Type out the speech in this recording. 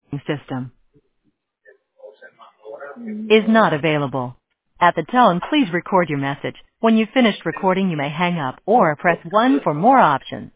system is not available. At the tone, please record your message. When you've finished recording, you may hang up or press 1 for more options.